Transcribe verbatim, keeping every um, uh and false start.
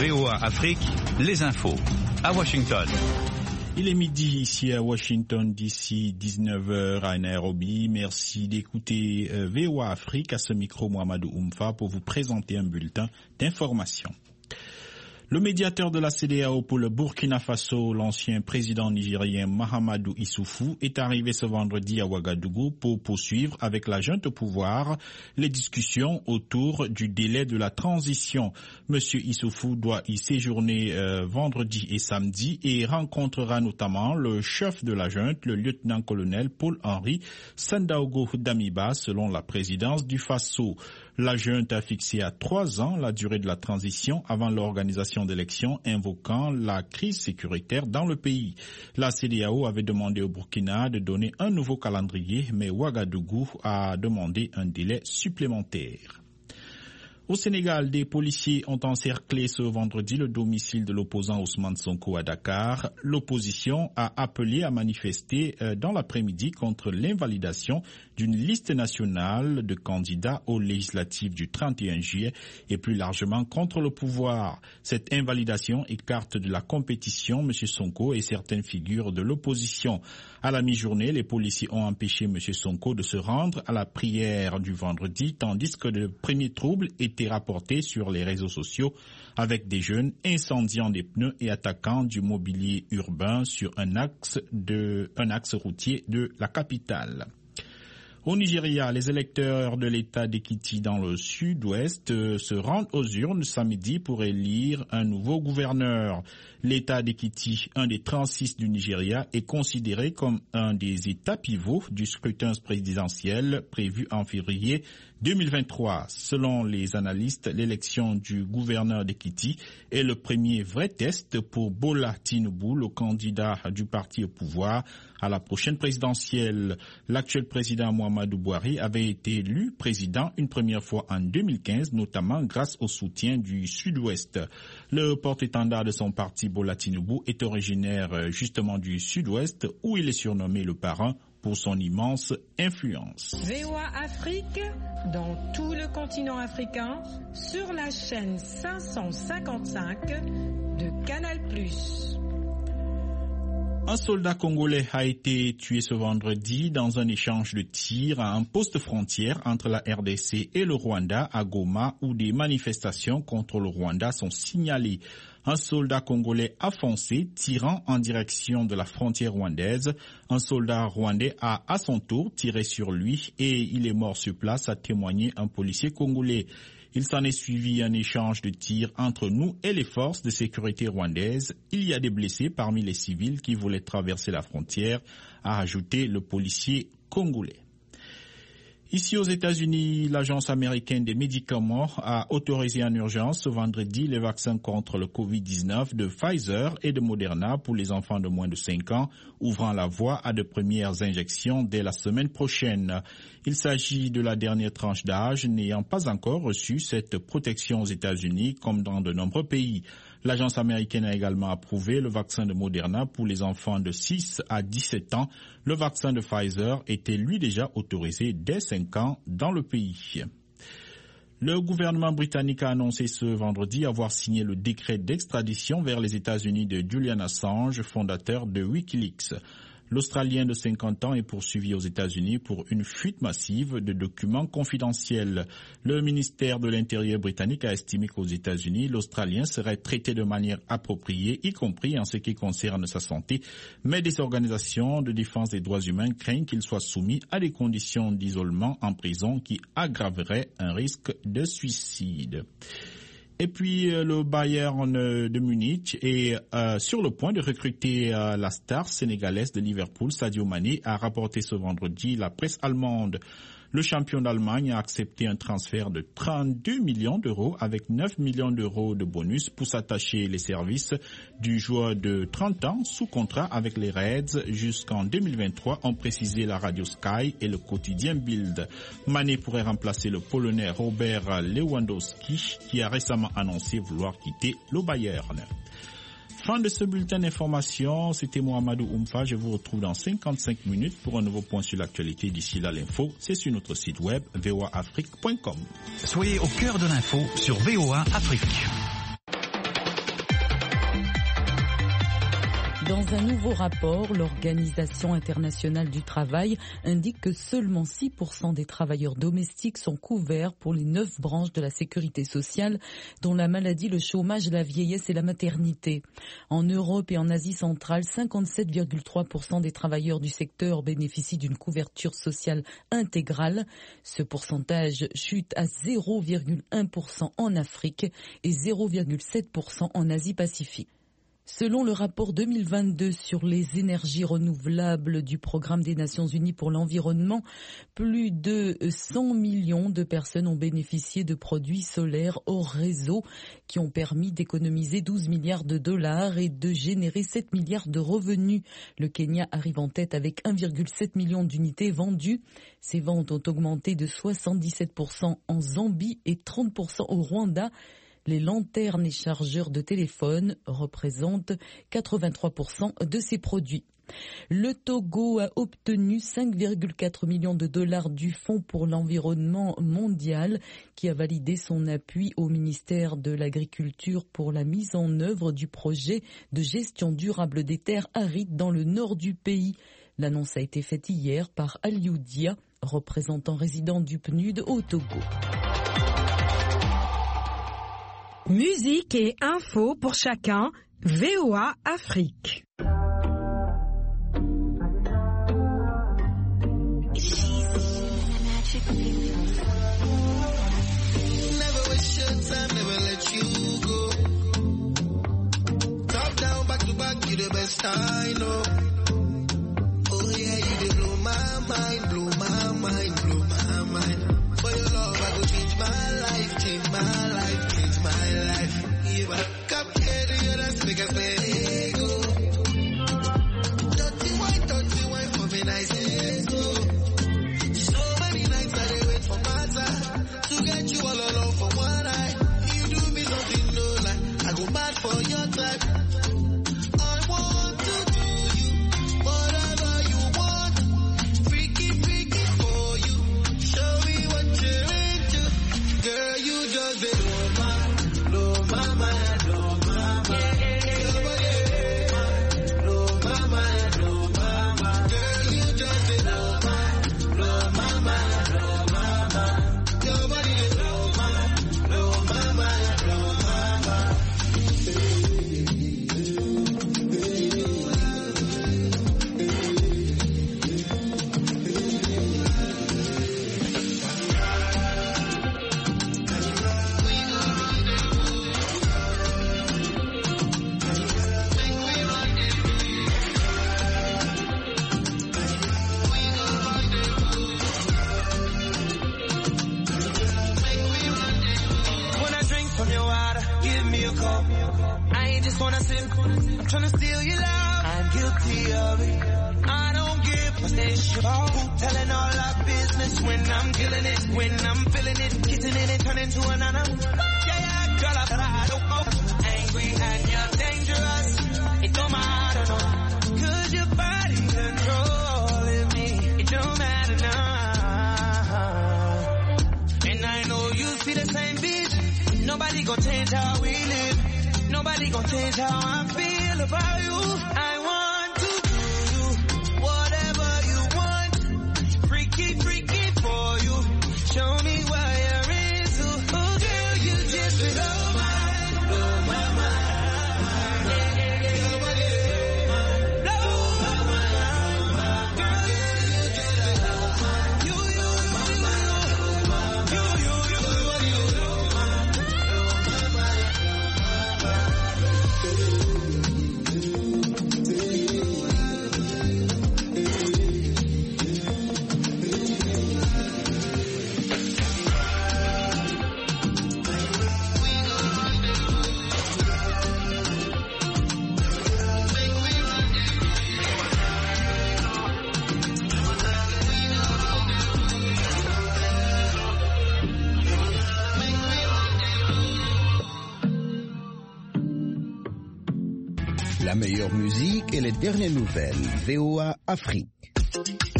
V O A Afrique, les infos. À Washington. Il est midi ici à Washington D C, dix-neuf heures à Nairobi. Merci d'écouter V O A Afrique. À ce micro, Mohamedou Oumfa, pour vous présenter un bulletin d'information. Le médiateur de la C E D E A O pour le Burkina Faso, l'ancien président nigérien Mahamadou Issoufou, est arrivé ce vendredi à Ouagadougou pour poursuivre avec la junte au pouvoir les discussions autour du délai de la transition. Monsieur Issoufou doit y séjourner euh, vendredi et samedi et rencontrera notamment le chef de la junte, le lieutenant-colonel Paul-Henri Sandaogo Damiba, selon la présidence du Faso. La junte a fixé à trois ans la durée de la transition avant l'organisation d'élections, invoquant la crise sécuritaire dans le pays. La C E D E A O avait demandé au Burkina de donner un nouveau calendrier, mais Ouagadougou a demandé un délai supplémentaire. Au Sénégal, des policiers ont encerclé ce vendredi le domicile de l'opposant Ousmane Sonko à Dakar. L'opposition a appelé à manifester dans l'après-midi contre l'invalidation d'une liste nationale de candidats aux législatives du trente et un juillet et plus largement contre le pouvoir. Cette invalidation écarte de la compétition M. Sonko et certaines figures de l'opposition. À la mi-journée, les policiers ont empêché M. Sonko de se rendre à la prière du vendredi, tandis que de premiers troubles étaient rapportés sur les réseaux sociaux avec des jeunes incendiant des pneus et attaquant du mobilier urbain sur un axe de, un axe routier de la capitale. Au Nigeria, les électeurs de l'État d'Ekiti dans le sud-ouest euh, se rendent aux urnes samedi pour élire un nouveau gouverneur. L'État d'Ekiti, un des trente-six du Nigeria, est considéré comme un des États pivots du scrutin présidentiel prévu en février deux mille vingt-trois. Selon les analystes, l'élection du gouverneur d'Ekiti est le premier vrai test pour Bola Tinubu, le candidat du parti au pouvoir à la prochaine présidentielle. L'actuel président Muhammadu Buhari avait été élu président une première fois en deux mille quinze, notamment grâce au soutien du Sud-Ouest. Le porte-étendard de son parti, Bola Tinubu, est originaire justement du Sud-Ouest, où il est surnommé le parrain pour son immense influence. V O A Afrique, dans tout le continent africain, sur la chaîne cinq cent cinquante-cinq de Canal plus. Un soldat congolais a été tué ce vendredi dans un échange de tirs à un poste frontière entre la R D C et le Rwanda à Goma, où des manifestations contre le Rwanda sont signalées. Un soldat congolais a foncé, tirant en direction de la frontière rwandaise. Un soldat rwandais a à son tour tiré sur lui et il est mort sur place, a témoigné un policier congolais. Il s'en est suivi un échange de tirs entre nous et les forces de sécurité rwandaises. Il y a des blessés parmi les civils qui voulaient traverser la frontière, a ajouté le policier congolais. Ici aux États-Unis, l'Agence américaine des médicaments a autorisé en urgence ce vendredi les vaccins contre le covid dix-neuf de Pfizer et de Moderna pour les enfants de moins de cinq ans, ouvrant la voie à de premières injections dès la semaine prochaine. Il s'agit de la dernière tranche d'âge n'ayant pas encore reçu cette protection aux États-Unis comme dans de nombreux pays. L'agence américaine a également approuvé le vaccin de Moderna pour les enfants de six à dix-sept ans. Le vaccin de Pfizer était lui déjà autorisé dès cinq ans dans le pays. Le gouvernement britannique a annoncé ce vendredi avoir signé le décret d'extradition vers les États-Unis de Julian Assange, fondateur de Wikileaks. L'Australien de cinquante ans est poursuivi aux États-Unis pour une fuite massive de documents confidentiels. Le ministère de l'Intérieur britannique a estimé qu'aux États-Unis, l'Australien serait traité de manière appropriée, y compris en ce qui concerne sa santé, mais des organisations de défense des droits humains craignent qu'il soit soumis à des conditions d'isolement en prison qui aggraveraient un risque de suicide. Et puis euh, le Bayern de Munich est euh, sur le point de recruter euh, la star sénégalaise de Liverpool, Sadio Mané, a rapporté ce vendredi la presse allemande. Le champion d'Allemagne a accepté un transfert de trente-deux millions d'euros avec neuf millions d'euros de bonus pour s'attacher les services du joueur de trente ans sous contrat avec les Reds jusqu'en deux mille vingt-trois, ont précisé la radio Sky et le quotidien Bild. Mané pourrait remplacer le Polonais Robert Lewandowski qui a récemment annoncé vouloir quitter le Bayern. Fin de ce bulletin d'information, c'était Mohamedou Oumfa. Je vous retrouve dans cinquante-cinq minutes pour un nouveau point sur l'actualité. D'ici là, l'info, c'est sur notre site web v o a afrique point com. Soyez au cœur de l'info sur V O A Afrique. Dans un nouveau rapport, l'Organisation internationale du travail indique que seulement six pour cent des travailleurs domestiques sont couverts pour les neuf branches de la sécurité sociale, dont la maladie, le chômage, la vieillesse et la maternité. En Europe et en Asie centrale, cinquante-sept virgule trois pour cent des travailleurs du secteur bénéficient d'une couverture sociale intégrale. Ce pourcentage chute à zéro virgule un pour cent en Afrique et zéro virgule sept pour cent en Asie-Pacifique. Selon le rapport deux mille vingt-deux sur les énergies renouvelables du Programme des Nations Unies pour l'environnement, plus de cent millions de personnes ont bénéficié de produits solaires hors réseau qui ont permis d'économiser douze milliards de dollars et de générer sept milliards de revenus. Le Kenya arrive en tête avec un virgule sept million d'unités vendues. Ces ventes ont augmenté de soixante-dix-sept pour cent en Zambie et trente pour cent au Rwanda. Les lanternes et chargeurs de téléphone représentent quatre-vingt-trois pour cent de ces produits. Le Togo a obtenu cinq virgule quatre millions de dollars du Fonds pour l'environnement mondial qui a validé son appui au ministère de l'Agriculture pour la mise en œuvre du projet de gestion durable des terres arides dans le nord du pays. L'annonce a été faite hier par Aliou Dia, représentant résident du P N U D au Togo. Musique et infos pour chacun, V O A Afrique. Never waste your time, never let you go. Top down, back to back, you the best I know. Oh yeah, you did blow my mind, blow my mind, blow my mind. For your love, I go change my life, change my life. My life, yeah, come here to your dance, make us let it go. Dirty wine, dirty wine for me, nice and slow. So many nights I did wait for my time to get you all alone for one night. You do me something no like I go mad for your type. I want to do you whatever you want, freaky, freaky for you. Show me what you're into, girl. You just been on my. Trying to steal your love, I'm guilty of it. I don't give a shit about telling all our business when I'm killing it, when I'm feeling it, kissing it and turning to another. Yeah, yeah, girl, I, I don't know. Angry and you're dangerous. It don't matter, no. Cause your body controlling me. It don't matter now. And I know you see the same bitch. Nobody gon' change how we live. Nobody gon' change how I feel about you. I want to do you whatever you want. Freaky, freaky for you. Show me what you're into. Oh girl, you just blow my, blow my mind. Yeah, yeah, yeah. Blow my mind. Girl, you just blow my mind. You, you, you, you, you, you, you, you, you, you. La meilleure musique et les dernières nouvelles. V O A Afrique.